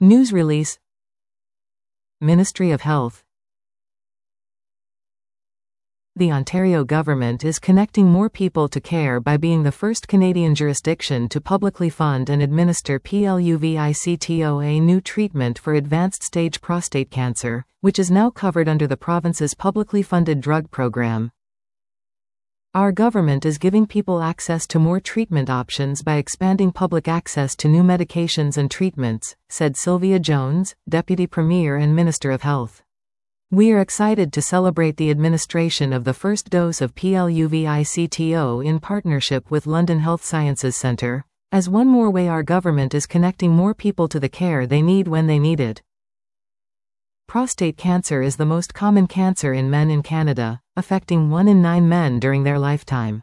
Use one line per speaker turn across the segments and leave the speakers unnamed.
News release. Ministry of Health. The Ontario government is connecting more people to care by being the first Canadian jurisdiction to publicly fund and administer PLUVICTO, a new treatment for advanced stage prostate cancer, which is now covered under the province's publicly funded drug program. Our government is giving people access to more treatment options by expanding public access to new medications and treatments, said Sylvia Jones, Deputy Premier and Minister of Health. We are excited to celebrate the administration of the first dose of PLUVICTO in partnership with London Health Sciences Centre, as one more way our government is connecting more people to the care they need when they need it. Prostate cancer is the most common cancer in men in Canada, affecting 1 in 9 men during their lifetime.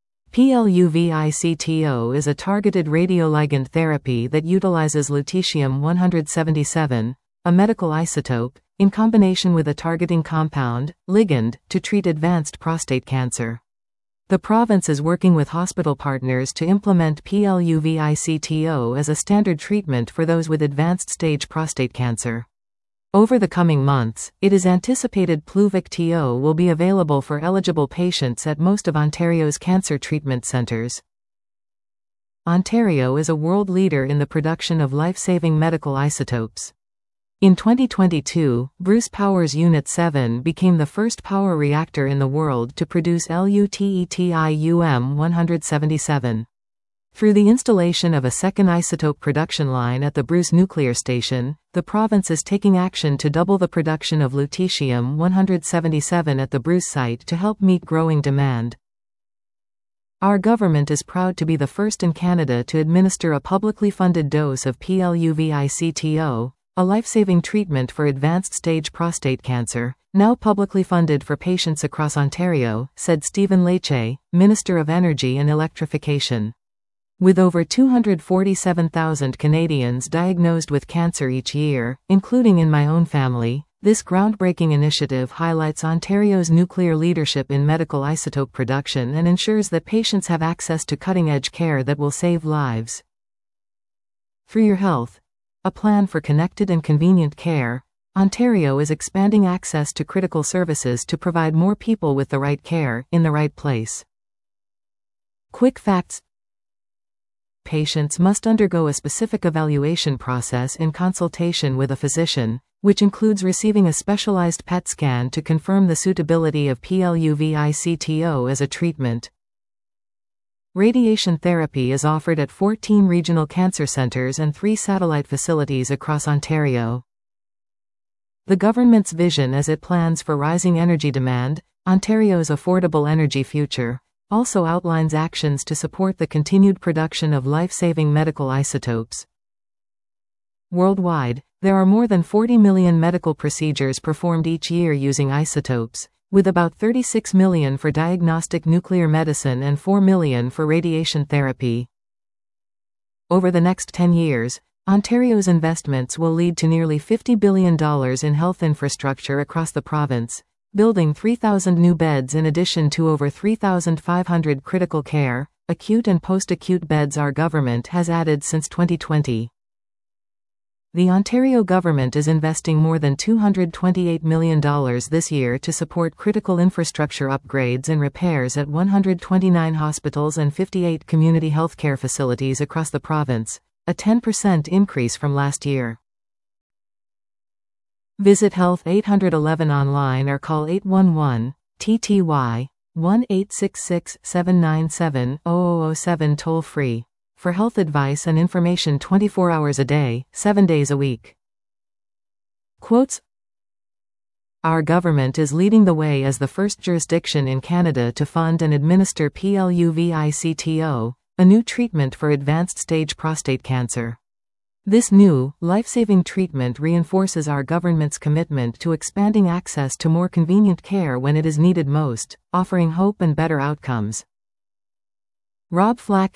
PLUVICTO is a targeted radioligand therapy that utilizes lutetium-177, a medical isotope, in combination with a targeting compound, ligand, to treat advanced prostate cancer. The province is working with hospital partners to implement PLUVICTO as a standard treatment for those with advanced stage prostate cancer. Over the coming months, it is anticipated Pluvicto will be available for eligible patients at most of Ontario's cancer treatment centres. Ontario is a world leader in the production of life-saving medical isotopes. In 2022, Bruce Power's Unit 7 became the first power reactor in the world to produce LUTETIUM-177. Through the installation of a second isotope production line at the Bruce Nuclear Station, the province is taking action to double the production of lutetium-177 at the Bruce site to help meet growing demand. Our government is proud to be the first in Canada to administer a publicly funded dose of PLUVICTO, a life-saving treatment for advanced stage prostate cancer, now publicly funded for patients across Ontario, said Stephen Lecce, Minister of Energy and Electrification. With over 247,000 Canadians diagnosed with cancer each year, including in my own family, this groundbreaking initiative highlights Ontario's nuclear leadership in medical isotope production and ensures that patients have access to cutting-edge care that will save lives. Through Your Health, a plan for connected and convenient care, Ontario is expanding access to critical services to provide more people with the right care, in the right place. Quick facts. Patients must undergo a specific evaluation process in consultation with a physician, which includes receiving a specialized PET scan to confirm the suitability of PLUVICTO as a treatment. Radiation therapy is offered at 14 regional cancer centres and 3 satellite facilities across Ontario. The government's vision as it plans for rising energy demand, Ontario's affordable energy future, also outlines actions to support the continued production of life-saving medical isotopes. Worldwide, there are more than 40 million medical procedures performed each year using isotopes, with about 36 million for diagnostic nuclear medicine and 4 million for radiation therapy. Over the next 10 years, Ontario's investments will lead to nearly $50 billion in health infrastructure across the province, building 3,000 new beds in addition to over 3,500 critical care, acute and post-acute beds our government has added since 2020. The Ontario government is investing more than $228 million this year to support critical infrastructure upgrades and repairs at 129 hospitals and 58 community healthcare facilities across the province, a 10% increase from last year. Visit Health 811 online or call 811-TTY, 1-866-797-0007 toll-free, for health advice and information 24 hours a day, 7 days a week. Quotes: Our government is leading the way as the first jurisdiction in Canada to fund and administer PLUVICTO, a new treatment for advanced stage prostate cancer. This new, life-saving treatment reinforces our government's commitment to expanding access to more convenient care when it is needed most, offering hope and better outcomes. Rob Flack,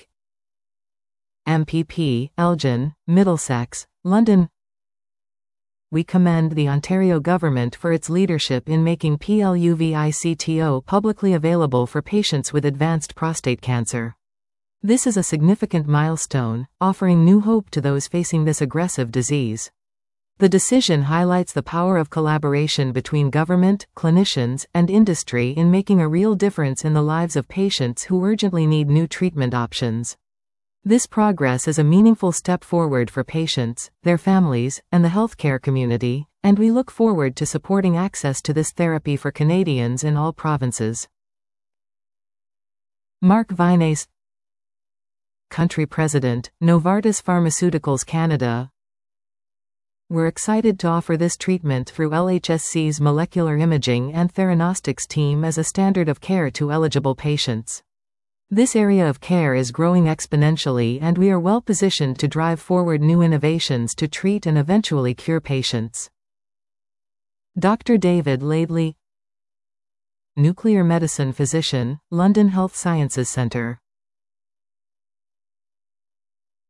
MPP, Elgin, Middlesex, London. We commend the Ontario government for its leadership in making PLUVICTO publicly available for patients with advanced prostate cancer. This is a significant milestone, offering new hope to those facing this aggressive disease. The decision highlights the power of collaboration between government, clinicians, and industry in making a real difference in the lives of patients who urgently need new treatment options. This progress is a meaningful step forward for patients, their families, and the healthcare community, and we look forward to supporting access to this therapy for Canadians in all provinces. Mark Vines, Country President, Novartis Pharmaceuticals Canada. We're excited to offer this treatment through LHSC's molecular imaging and theranostics team as a standard of care to eligible patients. This area of care is growing exponentially, and we are well positioned to drive forward new innovations to treat and eventually cure patients. Dr. David Laidley, Nuclear Medicine Physician, London Health Sciences Centre.